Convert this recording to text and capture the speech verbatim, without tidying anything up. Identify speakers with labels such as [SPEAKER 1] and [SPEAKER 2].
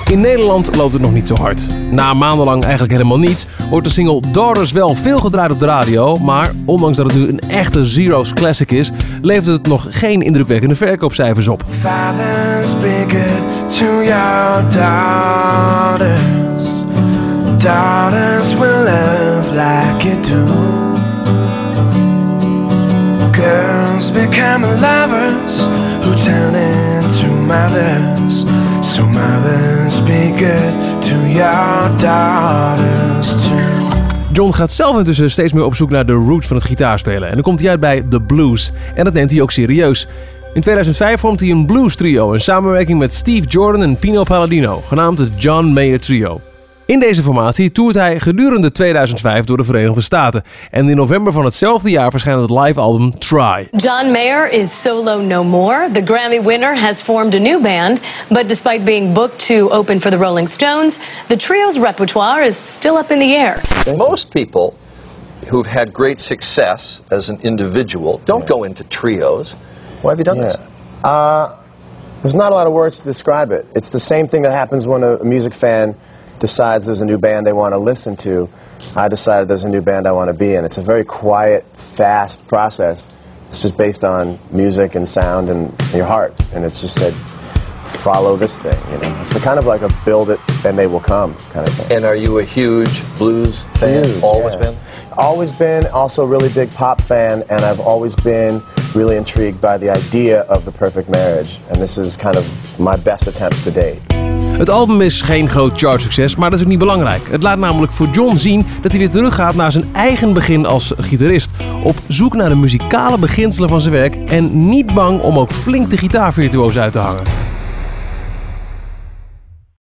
[SPEAKER 1] In Nederland loopt het nog niet zo hard. Na maandenlang eigenlijk helemaal niets, wordt de single Daughters wel veel gedraaid op de radio, maar ondanks dat het nu een echte Zero's classic is, levert het nog geen indrukwekkende verkoopcijfers op.
[SPEAKER 2] Fathers, be good to your daughters. Daughters will love like you do. Girls become lovers who turn into mothers. So mothers, be good to your daughters too.
[SPEAKER 1] John gaat zelf intussen steeds meer op zoek naar de roots van het gitaarspelen. En dan komt hij uit bij The Blues. En dat neemt hij ook serieus. In tweeduizend vijf vormt hij een blues trio in samenwerking met Steve Jordan en Pino Palladino, genaamd het John Mayer Trio. In deze formatie toert hij gedurende tweeduizend vijf door de Verenigde Staten. En in november van hetzelfde jaar verschijnt het live album Try.
[SPEAKER 3] John Mayer is solo no more. The Grammy winner has formed a new band, but despite being booked to open for the Rolling Stones, the trio's repertoire is still up in the air.
[SPEAKER 4] Most people who've had great success as an individual don't go into trios. Why have you done
[SPEAKER 5] Yeah.
[SPEAKER 4] this?
[SPEAKER 5] Uh, there's not a lot of words to describe it. It's the same thing that happens when a music fan decides there's a new band they want to listen to. I decided there's a new band I want to be in. It's a very quiet, fast process. It's just based on music and sound and your heart. And it's just said, follow this thing, you know. It's a kind of like a build it and they will come kind of thing.
[SPEAKER 4] And are you a huge blues fan?
[SPEAKER 5] Huge,
[SPEAKER 4] Always
[SPEAKER 5] yeah.
[SPEAKER 4] been?
[SPEAKER 5] Always been, also a really big pop fan, and I've always been really intrigued by the idea of the perfect marriage. And this is kind of my best attempt to date.
[SPEAKER 1] Het album is geen groot chartsucces, maar dat is ook niet belangrijk. Het laat namelijk voor John zien dat hij weer teruggaat naar zijn eigen begin als gitarist. Op zoek naar de muzikale beginselen van zijn werk en niet bang om ook flink de gitaarvirtuoos uit te hangen.